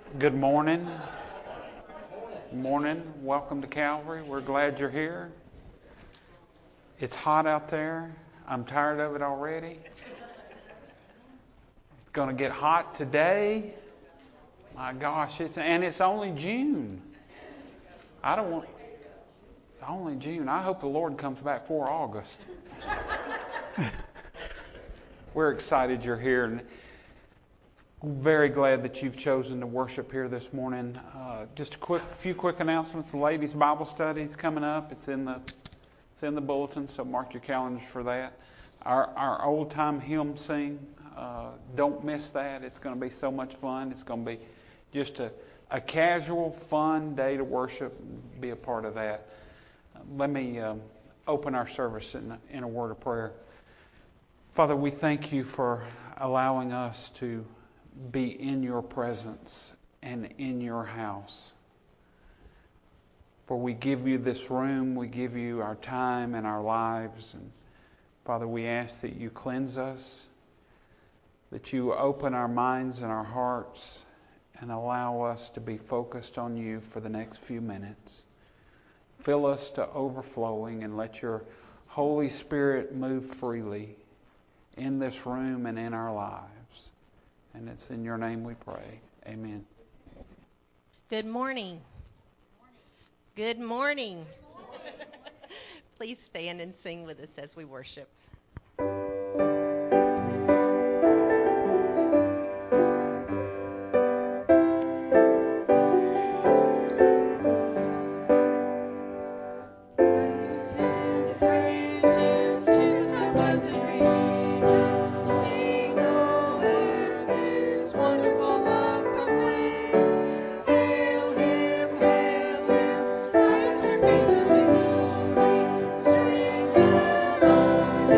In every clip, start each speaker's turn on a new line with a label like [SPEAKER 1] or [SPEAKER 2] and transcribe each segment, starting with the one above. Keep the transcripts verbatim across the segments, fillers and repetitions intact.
[SPEAKER 1] Good morning. Good morning. Welcome to Calvary. We're glad you're here. It's hot out there. I'm tired of it already. It's going to get hot today. My gosh, it's and it's only June. I don't want It's only June. I hope the Lord comes back for August. We're excited you're here, and very glad that you've chosen to worship here this morning. Uh, just a quick, few quick announcements. The ladies' Bible study is coming up. It's in the, it's in the bulletin, so mark your calendars for that. Our, our old time hymn sing. Uh, don't miss that. It's going to be so much fun. It's going to be just a, a casual, fun day to worship. Be a part of that. Uh, let me um, open our service in, in a word of prayer. Father, we thank you for allowing us to be in your presence and in your house. For we give you this room, we give you our time and our lives. And Father, we ask that you cleanse us, that you open our minds and our hearts and allow us to be focused on you for the next few minutes. Fill us to overflowing and let your Holy Spirit move freely in this room and in our lives. And it's in your name we pray. Amen.
[SPEAKER 2] Good morning. Good morning. Please stand and sing with us as we worship.
[SPEAKER 3] Hail him, hail him, praise and angels in glory, string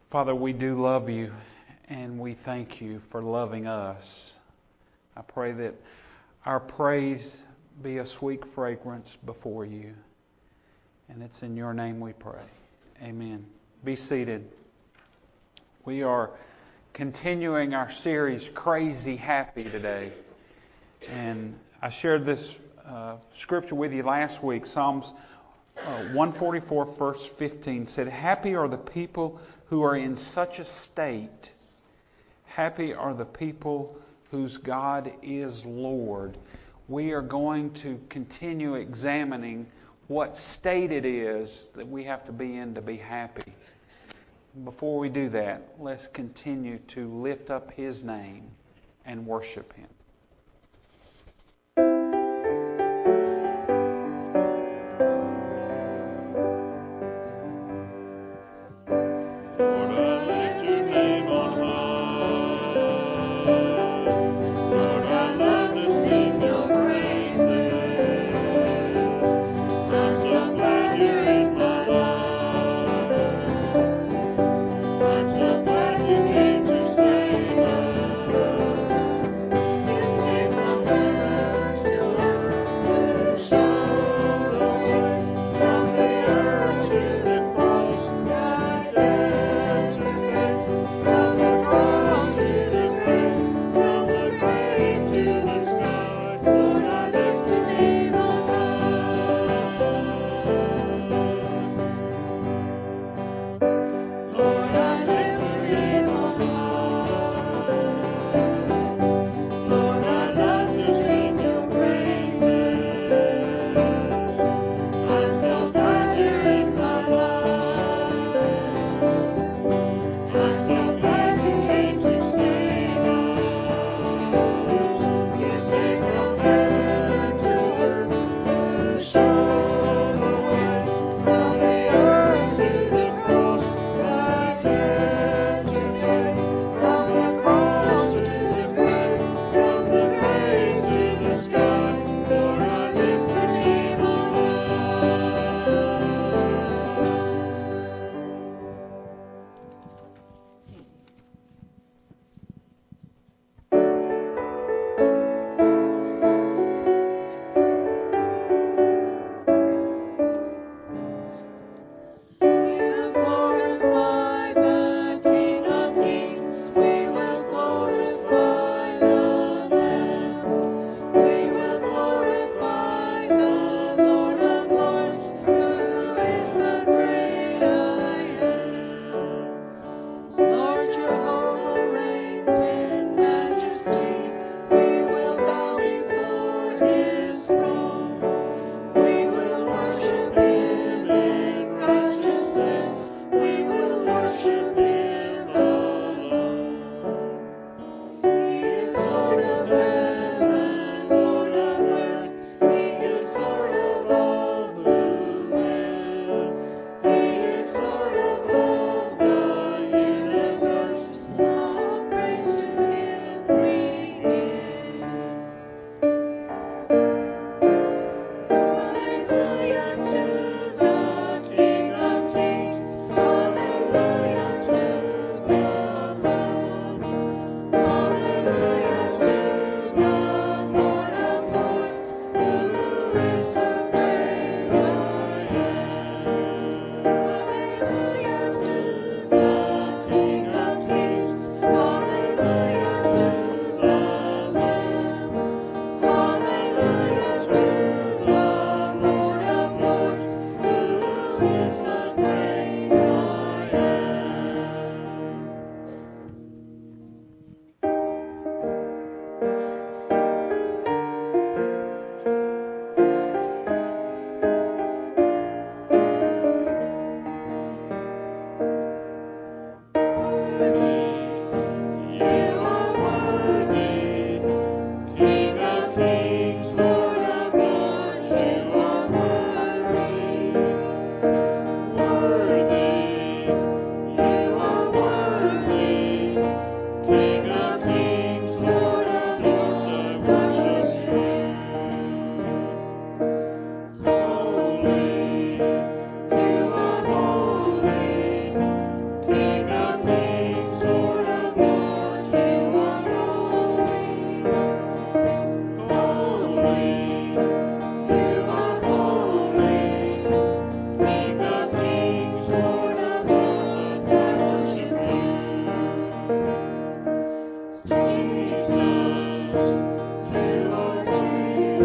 [SPEAKER 1] Father, we do love you, and we thank you for loving us. I pray that our praise be a sweet fragrance before you. And it's in your name we pray. Amen. Be seated. We are continuing our series, Crazy Happy, today. And I shared this uh, scripture with you last week. Psalms uh, one forty-four, verse fifteen said, "Happy are the people who are in such a state. Happy are the people whose God is Lord." We are going to continue examining what state it is that we have to be in to be happy. Before we do that, let's continue to lift up His name and worship Him.
[SPEAKER 3] I'm so glad you came to save us.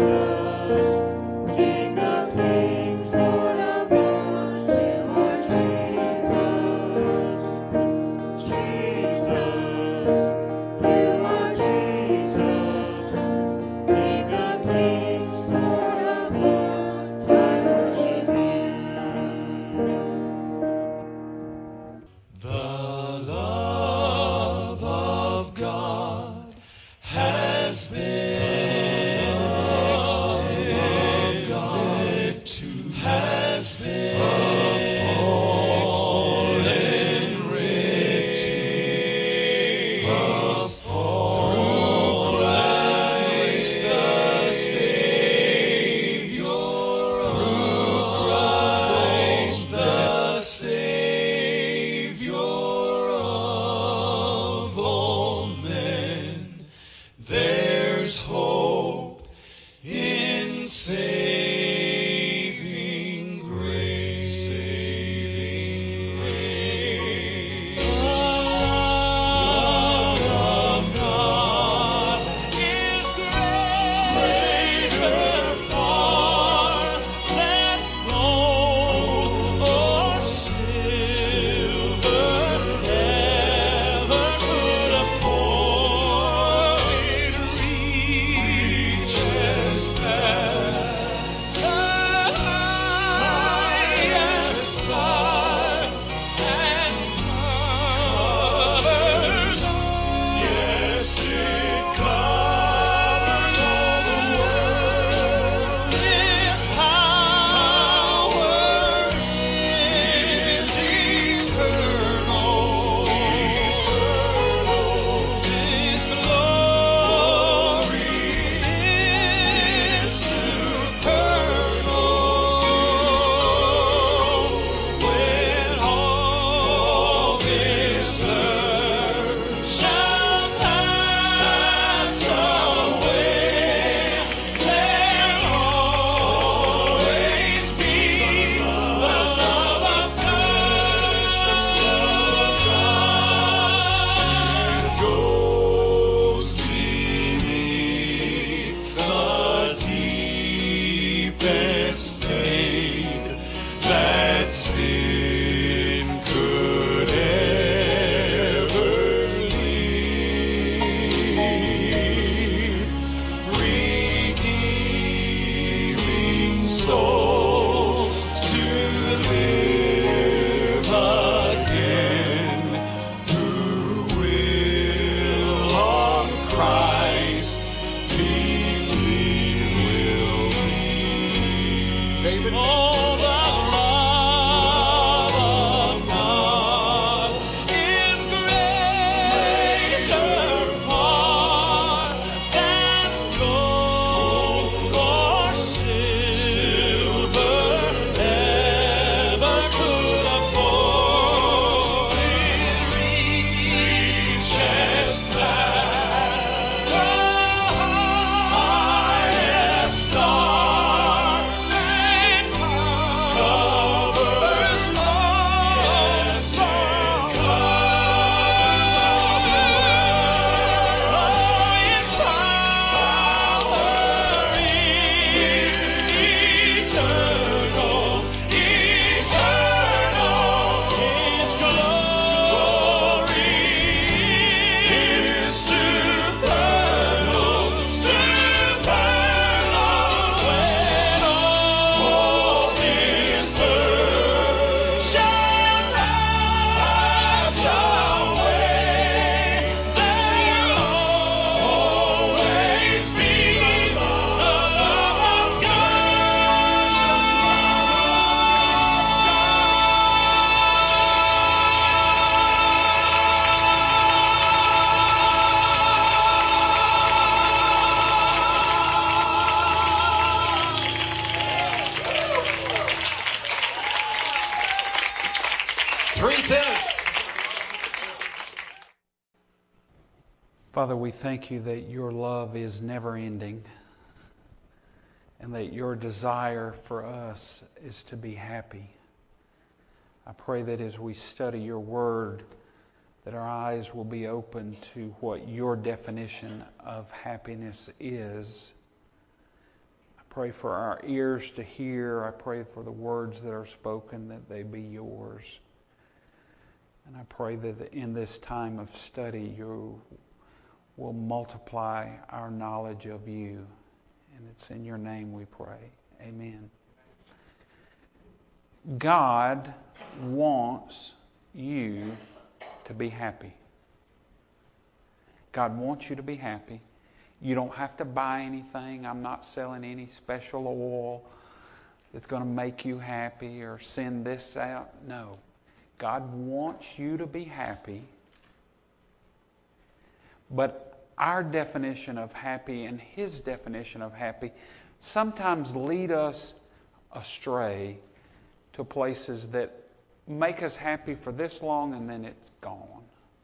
[SPEAKER 1] Father, we thank you that your love is never ending and that your desire for us is to be happy. I pray that as we study your word, that our eyes will be open to what your definition of happiness is. pray for our ears to hear. I pray for the words that are spoken, that they be yours. And I pray that in this time of study, you will multiply our knowledge of you. And it's in your name we pray. Amen. God wants you to be happy. God wants you to be happy. You don't have to buy anything. I'm not selling any special oil that's going to make you happy or send this out. No. God wants you to be happy. But our definition of happy and His definition of happy sometimes lead us astray to places that make us happy for this long and then it's gone.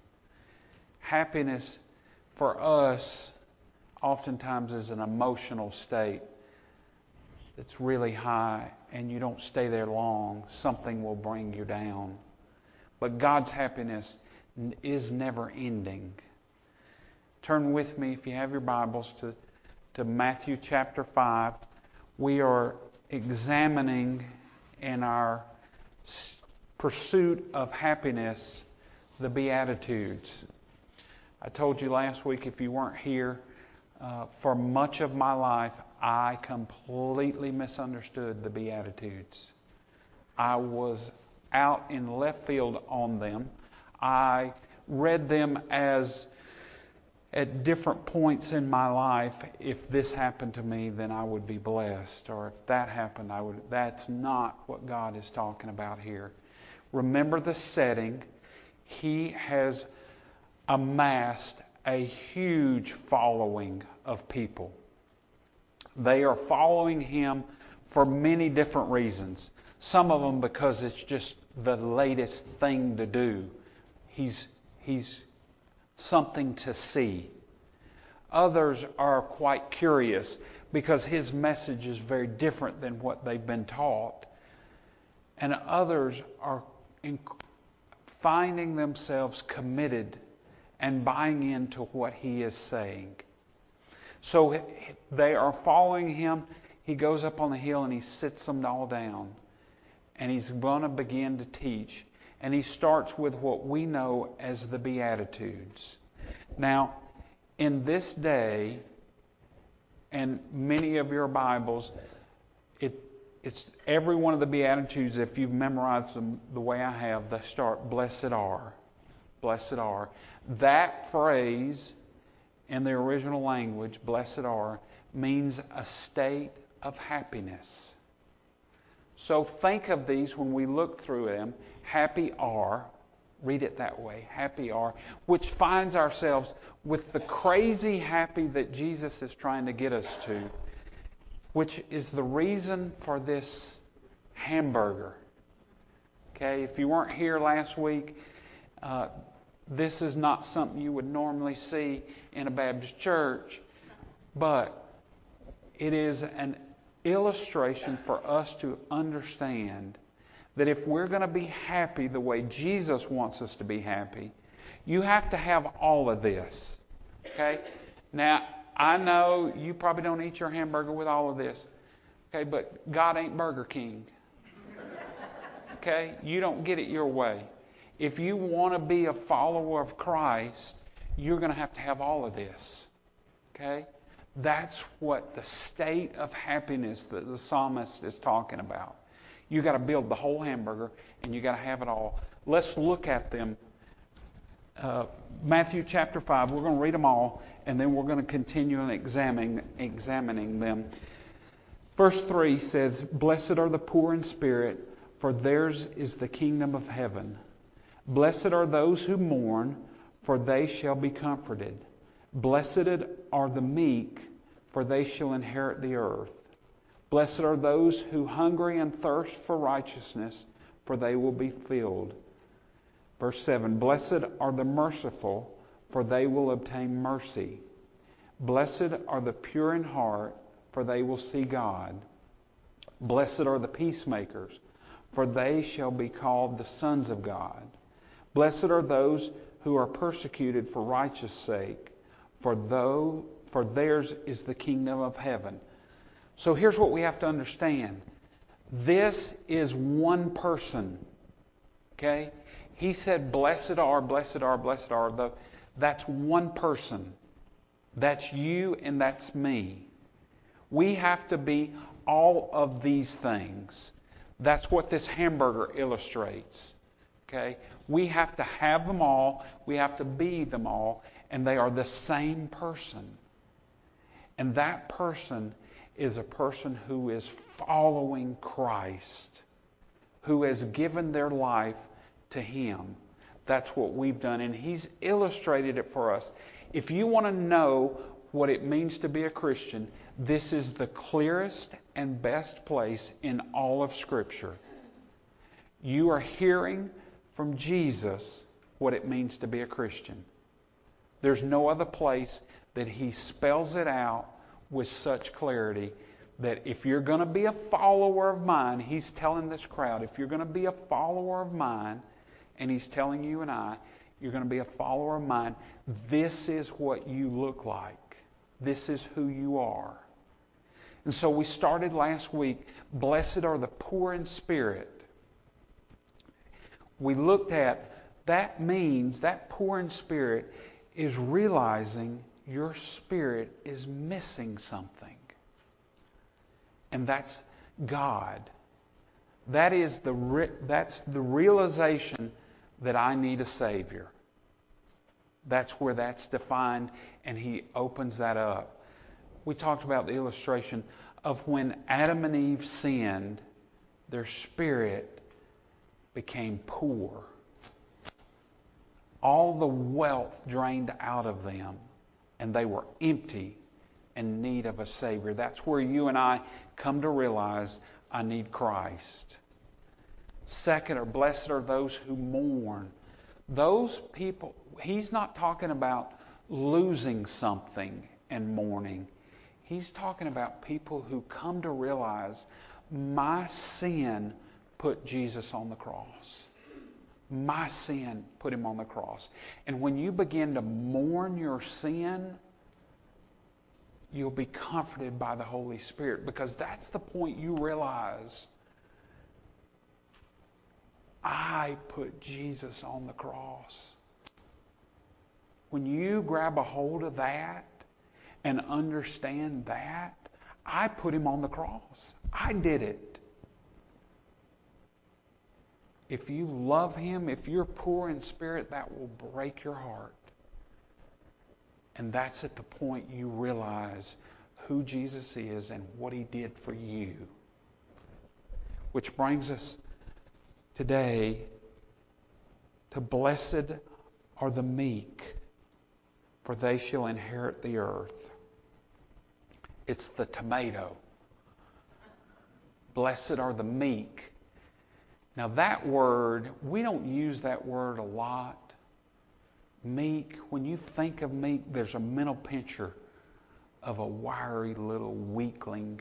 [SPEAKER 1] Happiness for us oftentimes is an emotional state that's really high, and you don't stay there long. Something will bring you down. But God's happiness is never ending. Turn with me, if you have your Bibles, to, to Matthew chapter five. We are examining in our pursuit of happiness the Beatitudes. I told you last week, if you weren't here, uh, for much of my life, I completely misunderstood the Beatitudes. I was out in left field on them. I read them as, at different points in my life, if this happened to me, then I would be blessed. Or if that happened, I would. That's not what God is talking about here. Remember the setting. He has amassed a huge following of people. They are following Him for many different reasons. Some of them because it's just the latest thing to do. He's, he's something to see. Others are quite curious because His message is very different than what they've been taught. And others are in, finding themselves committed and buying into what He is saying. So they are following Him. He goes up on the hill and He sits them all down. And He's going to begin to teach. And He starts with what we know as the Beatitudes. Now, in this day, and many of your Bibles, it, it's every one of the Beatitudes, if you've memorized them the way I have, they start, blessed are. Blessed are. That phrase in the original language, blessed are, means a state of happiness. So think of these when we look through them. Happy are, read it that way, happy are, which finds ourselves with the crazy happy that Jesus is trying to get us to, which is the reason for this hamburger. Okay, if you weren't here last week, uh, this is not something you would normally see in a Baptist church, but it is an illustration for us to understand that if we're going to be happy the way Jesus wants us to be happy, you have to have all of this. Okay? Now, I know you probably don't eat your hamburger with all of this. Okay, but God ain't Burger King. Okay? You don't get it your way. If you want to be a follower of Christ, you're going to have to have all of this. Okay? That's what the state of happiness that the psalmist is talking about. You got to build the whole hamburger, and you got to have it all. Let's look at them. Uh, Matthew chapter five. We're going to read them all, and then we're going to continue on examining examining them. Verse three says, "Blessed are the poor in spirit, for theirs is the kingdom of heaven. Blessed are those who mourn, for they shall be comforted. Blessed are the meek, for they shall inherit the earth. Blessed are those who hunger and thirst for righteousness, for they will be filled." Verse seven, "Blessed are the merciful, for they will obtain mercy. Blessed are the pure in heart, for they will see God. Blessed are the peacemakers, for they shall be called the sons of God. Blessed are those who are persecuted for righteousness' sake, for though for theirs is the kingdom of heaven." So here's what we have to understand. This is one person. Okay? He said, blessed are, blessed are, blessed are. The, that's one person. That's you and that's me. We have to be all of these things. That's what this hamburger illustrates. Okay? We have to have them all. We have to be them all. And they are the same person. And that person is a person who is following Christ, who has given their life to Him. That's what we've done. And He's illustrated it for us. If you want to know what it means to be a Christian, this is the clearest and best place in all of Scripture. You are hearing from Jesus what it means to be a Christian. There's no other place that He spells it out with such clarity that if you're going to be a follower of mine, He's telling this crowd, if you're going to be a follower of mine, and He's telling you and I, you're going to be a follower of mine, this is what you look like. This is who you are. And so we started last week, blessed are the poor in spirit. We looked at, that means, that poor in spirit is realizing your spirit is missing something. And that's God. That is the re- that's the realization that I need a Savior. That's where that's defined, and He opens that up. We talked about the illustration of when Adam and Eve sinned, their spirit became poor. All the wealth drained out of them, and they were empty in need of a Savior. That's where you and I come to realize I need Christ. Second, or blessed are those who mourn. Those people, He's not talking about losing something and mourning. He's talking about people who come to realize my sin put Jesus on the cross. My sin put Him on the cross. And when you begin to mourn your sin, you'll be comforted by the Holy Spirit, because that's the point you realize. I put Jesus on the cross. When you grab a hold of that and understand that, I put Him on the cross. I did it. If you love Him, if you're poor in spirit, that will break your heart. And that's at the point you realize who Jesus is and what He did for you. Which brings us today to blessed are the meek, for they shall inherit the earth. It's the tomato. Blessed are the meek. Now that word, we don't use that word a lot. Meek, when you think of meek, there's a mental picture of a wiry little weakling.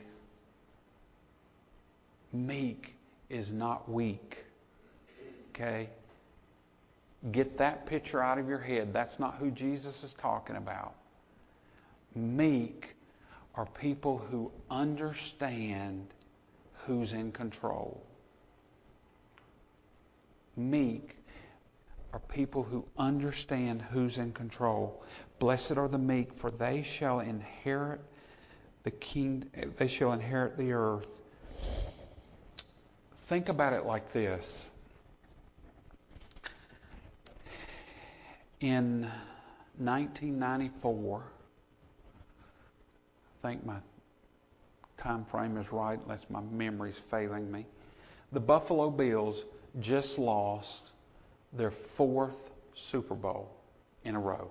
[SPEAKER 1] Meek is not weak. Okay? Get that picture out of your head. That's not who Jesus is talking about. Meek are people who understand who's in control. Meek are people who understand who's in control. Blessed are the meek, for they shall inherit the king. They shall inherit the earth. Think about it like this. In nineteen ninety-four, I think my time frame is right, unless my memory's failing me. The Buffalo Bills just lost their fourth Super Bowl in a row.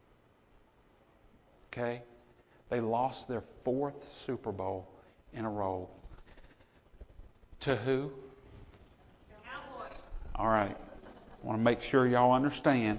[SPEAKER 1] Okay? They lost their fourth Super Bowl in a row. To who?
[SPEAKER 2] Cowboys.
[SPEAKER 1] All right. I want to make sure y'all understand.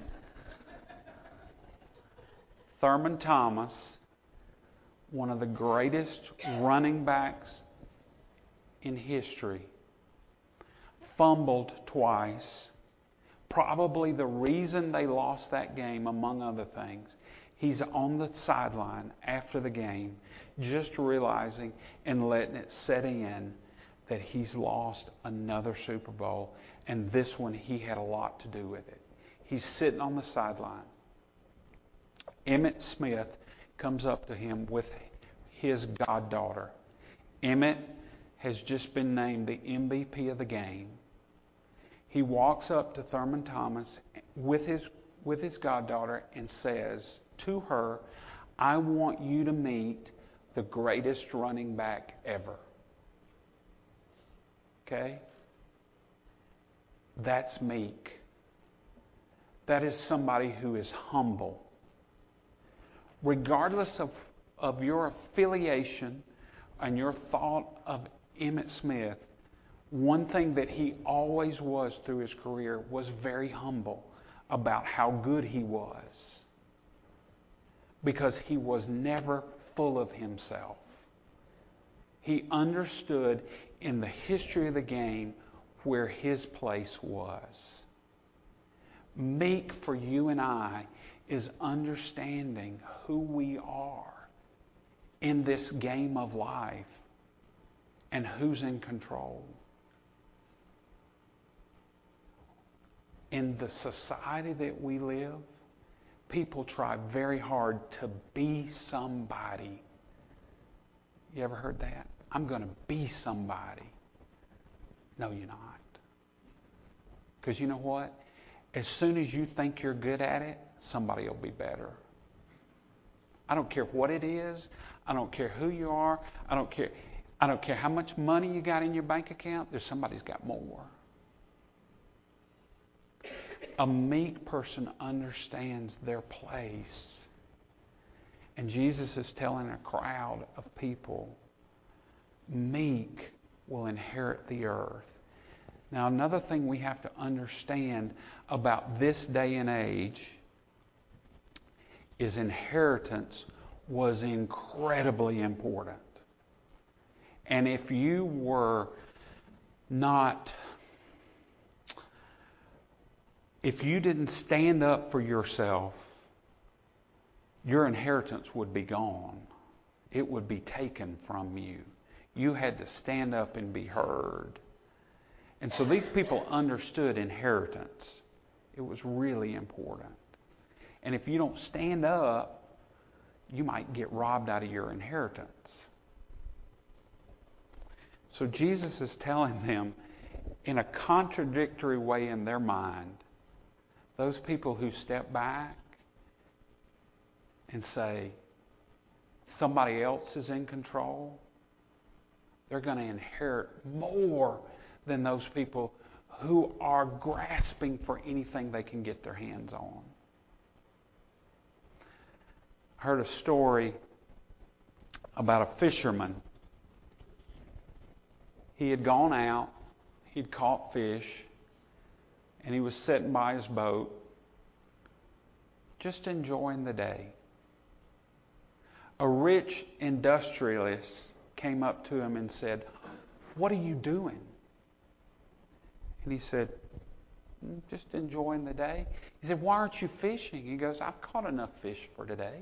[SPEAKER 1] Thurman Thomas, one of the greatest running backs in history, fumbled twice. Probably the reason they lost that game, among other things. He He's on the sideline after the game, just realizing and letting it set in that he's lost another Super Bowl, and this one he had a lot to do with it. He's sitting on the sideline. Emmitt Smith comes up to him with his goddaughter. Emmitt has just been named the M V P of the game. He walks up to Thurman Thomas with his with his goddaughter and says to her, "I want you to meet the greatest running back ever." Okay? That's meek. That is somebody who is humble. Regardless of, of your affiliation and your thought of Emmitt Smith, one thing that he always was through his career was very humble about how good he was. Because he was never full of himself. He understood in the history of the game where his place was. Meek for you and I is understanding who we are in this game of life and who's in control. In the society that we live, people try very hard to be somebody. You ever heard that? I'm going to be somebody. No, you're not. Because you know what? As soon as you think you're good at it, somebody will be better. I don't care what it is. I don't care who you are. I don't care. I don't care how much money you got in your bank account. There's somebody's got more. A meek person understands their place. And Jesus is telling a crowd of people, meek will inherit the earth. Now, another thing we have to understand about this day and age is inheritance was incredibly important. And if you were not, if you didn't stand up for yourself, your inheritance would be gone. It would be taken from you. You had to stand up and be heard. And so these people understood inheritance. It was really important. And if you don't stand up, you might get robbed out of your inheritance. So Jesus is telling them in a contradictory way in their mind, those people who step back and say, somebody else is in control, they're going to inherit more than those people who are grasping for anything they can get their hands on. I heard a story about a fisherman. He had gone out, he'd caught fish, and he was sitting by his boat, just enjoying the day. A rich industrialist came up to him and said, "What are you doing?" And he said, "Just enjoying the day." He said, "Why aren't you fishing?" He goes, "I've caught enough fish for today."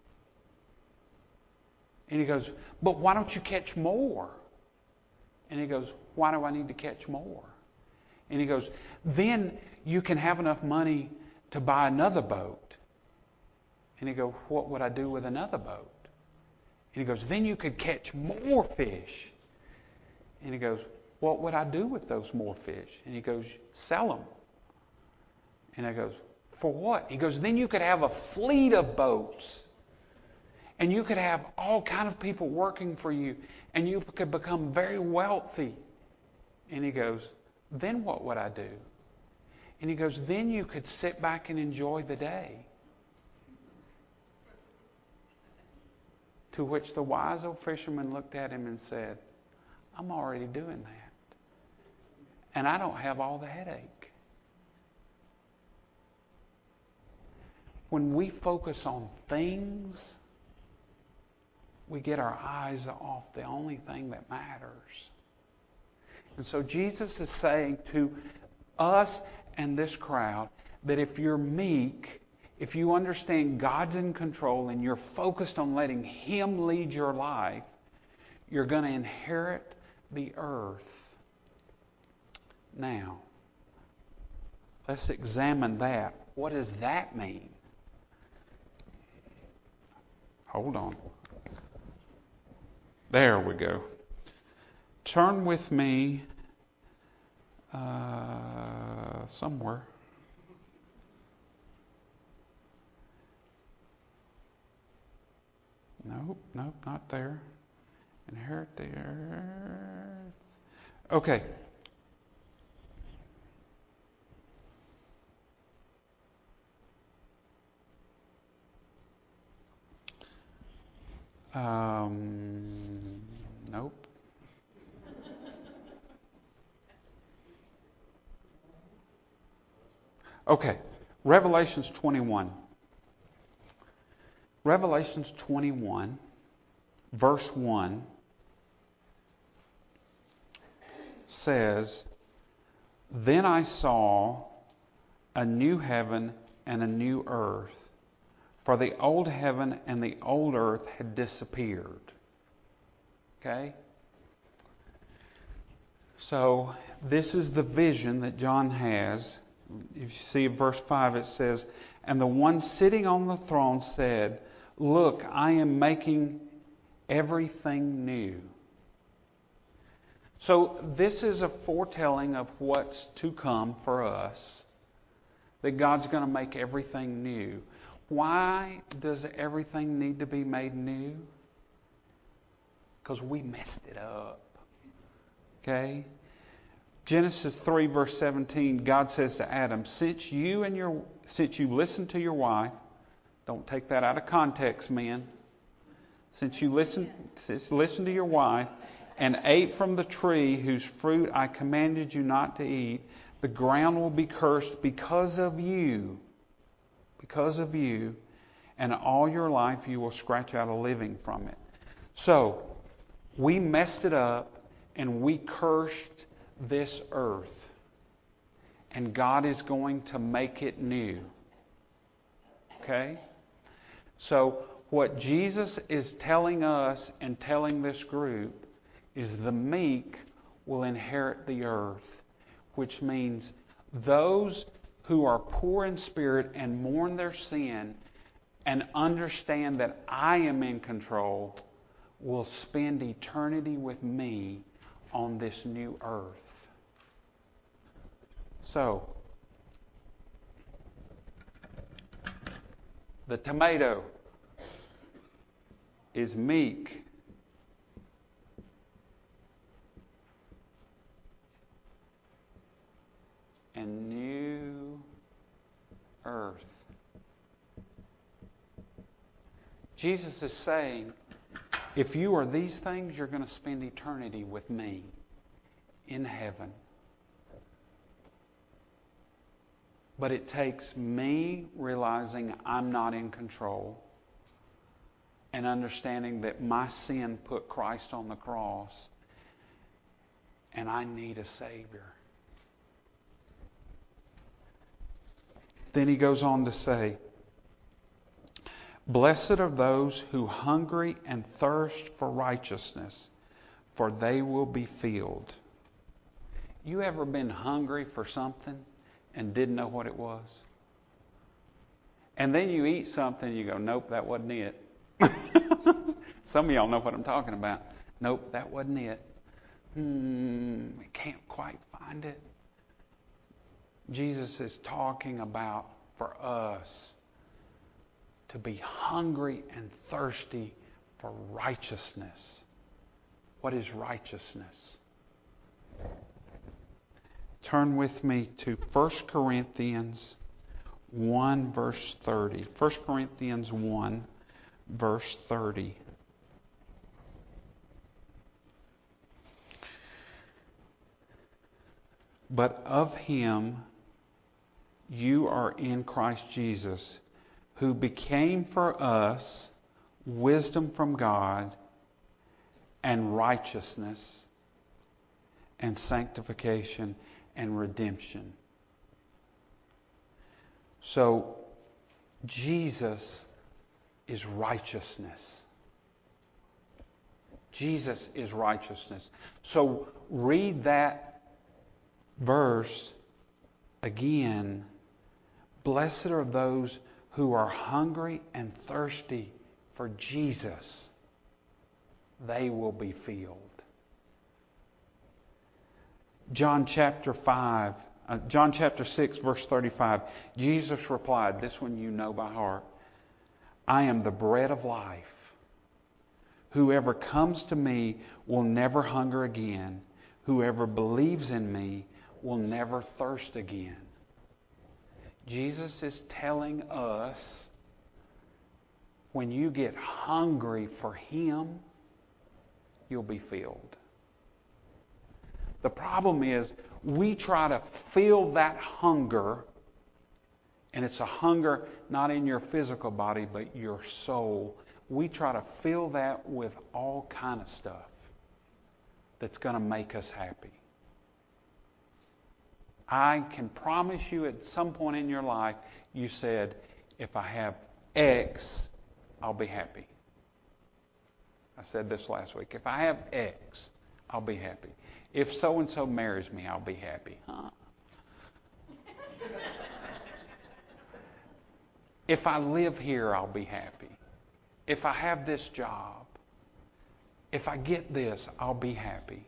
[SPEAKER 1] And he goes, "But why don't you catch more?" And he goes, "Why do I need to catch more?" And he goes, "Then you can have enough money to buy another boat." And he goes, "What would I do with another boat?" And he goes, "Then you could catch more fish." And he goes, "What would I do with those more fish?" And he goes, "Sell them." And I goes, "For what?" He goes, "Then you could have a fleet of boats. And you could have all kind of people working for you. And you could become very wealthy." And he goes, "Then what would I do?" And he goes, "Then you could sit back and enjoy the day." To which the wise old fisherman looked at him and said, "I'm already doing that. And I don't have all the headache." When we focus on things, we get our eyes off the only thing that matters. And so Jesus is saying to us and this crowd that if you're meek, if you understand God's in control and you're focused on letting Him lead your life, you're going to inherit the earth. Now, let's examine that. What does that mean? Hold on. There we go. Turn with me uh, somewhere. Nope, nope, not there. Inherit the earth. Okay. Um, nope. Okay. Revelations twenty-one. Revelations twenty-one, verse one, says, "Then I saw a new heaven and a new earth, for the old heaven and the old earth had disappeared." Okay? So, this is the vision that John has. If you see verse five, it says, "And the one sitting on the throne said, 'Look, I am making everything new.'" So this is a foretelling of what's to come for us, that God's going to make everything new. Why does everything need to be made new? Because we messed it up. Okay? Genesis three, verse seventeen, God says to Adam, since you and your since you listened to your wife, don't take that out of context, men. Since you listened, since listened to your wife and ate from the tree whose fruit I commanded you not to eat, the ground will be cursed because of you. Because of you, and all your life you will scratch out a living from it. So, we messed it up and we cursed this earth. And God is going to make it new. Okay? So, what Jesus is telling us and telling this group is the meek will inherit the earth, which means those who are poor in spirit and mourn their sin and understand that I am in control will spend eternity with me on this new earth. So, the tomato is meek. And new earth. Jesus is saying, if you are these things, you're going to spend eternity with me in heaven. But it takes me realizing I'm not in control and understanding that my sin put Christ on the cross and I need a Savior. Then he goes on to say, blessed are those who hungry and thirst for righteousness, for they will be filled. You ever been hungry for something and didn't know what it was? And then you eat something and you go, nope, that wasn't it. Some of y'all know what I'm talking about. Nope, that wasn't it. Hmm, I can't quite find it. Jesus is talking about for us to be hungry and thirsty for righteousness. What is righteousness? Turn with me to First Corinthians one, verse thirty. First Corinthians one, verse thirty. But of him you are in Christ Jesus, who became for us wisdom from God and righteousness and sanctification and redemption. So, Jesus is righteousness. Jesus is righteousness. So read that verse again. Blessed are those who are hungry and thirsty for Jesus. They will be filled. John chapter five, uh, John chapter six, verse thirty-five. Jesus replied, this one you know by heart, I am the bread of life. Whoever comes to me will never hunger again. Whoever believes in me will never thirst again. Jesus is telling us when you get hungry for Him, you'll be filled. The problem is we try to fill that hunger, and it's a hunger not in your physical body but your soul. We try to fill that with all kind of stuff that's going to make us happy. I can promise you at some point in your life, you said, if I have X, I'll be happy. I said this last week. If I have X, I'll be happy. If so-and-so marries me, I'll be happy. Huh? If I live here, I'll be happy. If I have this job, if I get this, I'll be happy.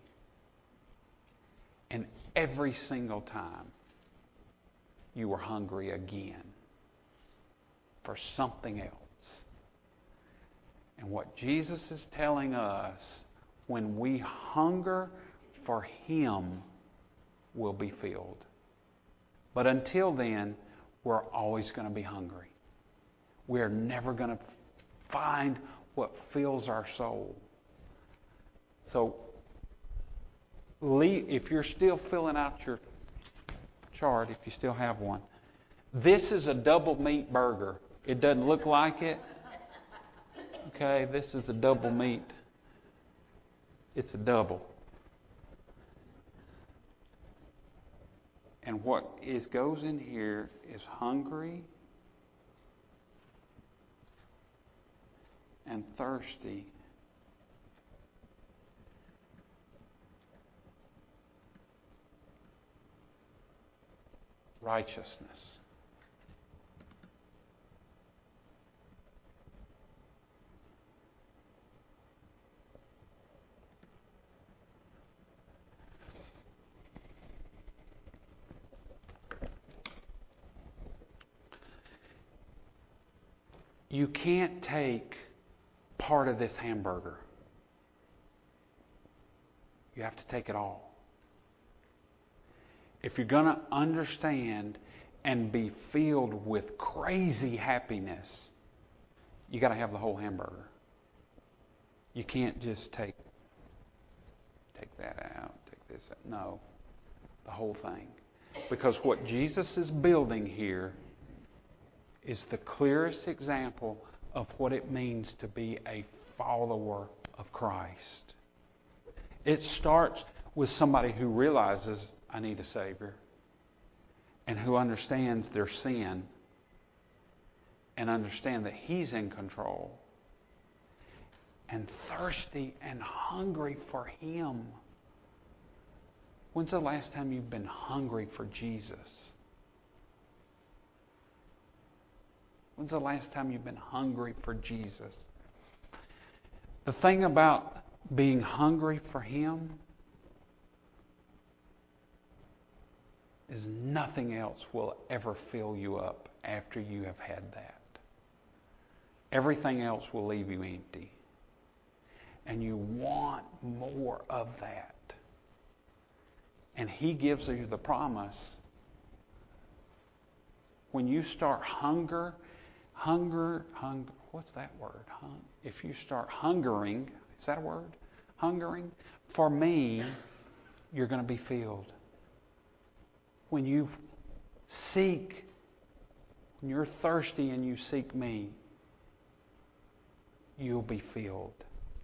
[SPEAKER 1] And every single time you were hungry again for something else. And what Jesus is telling us, when we hunger for Him, we'll be filled. But until then, we're always going to be hungry. We're never going to find what fills our soul. So, if you're still filling out your chart, if you still have one, this is a double meat burger. It doesn't look like it. Okay, this is a double meat. It's a double. And what is goes in here is hungry and thirsty. Righteousness. You can't take part of this hamburger. You have to take it all. If you're going to understand and be filled with crazy happiness, you got to have the whole hamburger. You can't just take take that out, take this out. No, the whole thing. Because what Jesus is building here is the clearest example of what it means to be a follower of Christ. It starts with somebody who realizes, I need a Savior, and who understands their sin and understand that He's in control, and thirsty and hungry for Him. When's the last time you've been hungry for Jesus? When's the last time you've been hungry for Jesus? The thing about being hungry for Him is nothing else will ever fill you up after you have had that. Everything else will leave you empty. And you want more of that. And He gives you the promise. When you start hunger, hunger, hunger, what's that word? Hung, if you start hungering, is that a word? Hungering? For me, you're going to be filled. When you seek, when you're thirsty and you seek me, you'll be filled.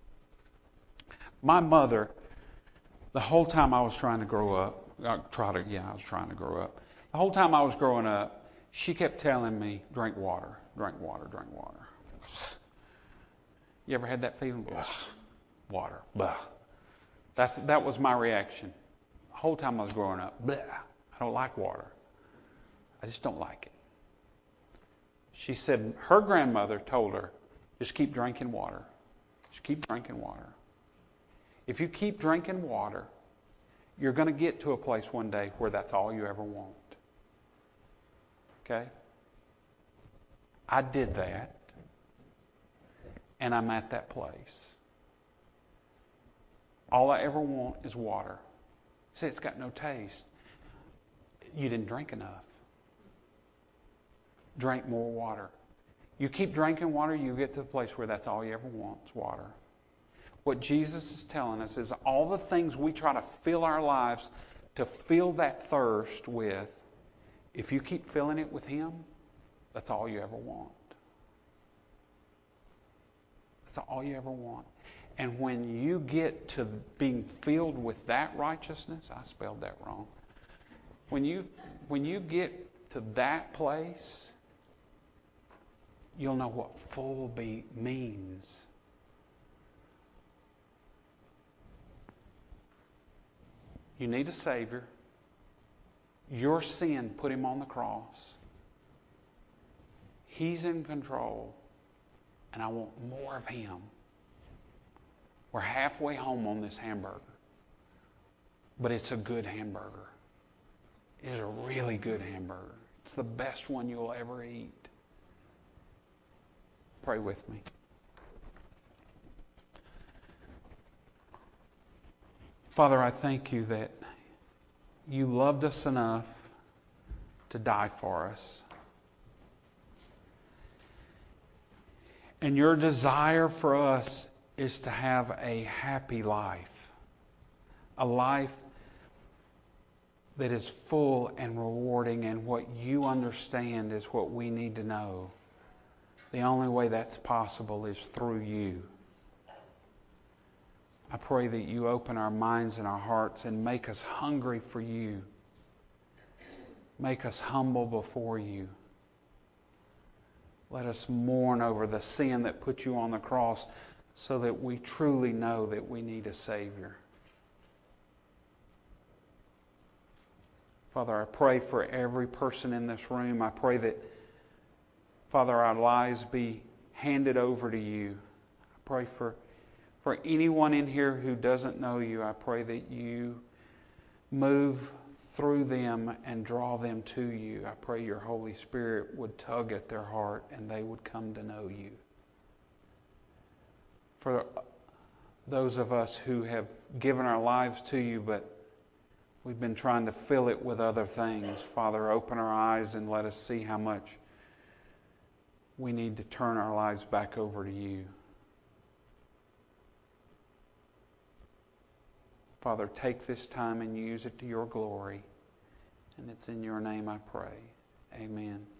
[SPEAKER 1] My mother, the whole time I was trying to grow up, I try to, yeah, I was trying to grow up. The whole time I was growing up, she kept telling me, drink water, drink water, drink water. You ever had that feeling? Ugh, water. Blah. That's, that was my reaction. The whole time I was growing up. Blah. I don't like water. I just don't like it. She said her grandmother told her, just keep drinking water. Just keep drinking water. If you keep drinking water, you're going to get to a place one day where that's all you ever want. Okay? I did that. And I'm at that place. All I ever want is water. Say it's got no taste. You didn't drink enough. Drink more water. You keep drinking water, you get to the place where that's all you ever want is water. What Jesus is telling us is all the things we try to fill our lives to fill that thirst with, if you keep filling it with Him, that's all you ever want. That's all you ever want. And when you get to being filled with that righteousness, I spelled that wrong. When you when you get to that place, you'll know what full be means. You need a Savior. Your sin put Him on the cross. He's in control. And I want more of Him. We're halfway home on this hamburger. But it's a good hamburger. It is a really good hamburger. It's the best one you'll ever eat. Pray with me. Father, I thank You that You loved us enough to die for us. And Your desire for us is to have a happy life. A life that is full and rewarding, and what You understand is what we need to know. The only way that's possible is through You. I pray that You open our minds and our hearts and make us hungry for You. Make us humble before You. Let us mourn over the sin that put You on the cross so that we truly know that we need a Savior. Father, I pray for every person in this room. I pray that, Father, our lives be handed over to You. I pray for, for anyone in here who doesn't know You. I pray that You move through them and draw them to You. I pray Your Holy Spirit would tug at their heart and they would come to know You. For those of us who have given our lives to You, but we've been trying to fill it with other things, Father, open our eyes and let us see how much we need to turn our lives back over to You. Father, take this time and use it to Your glory. And it's in Your name I pray. Amen.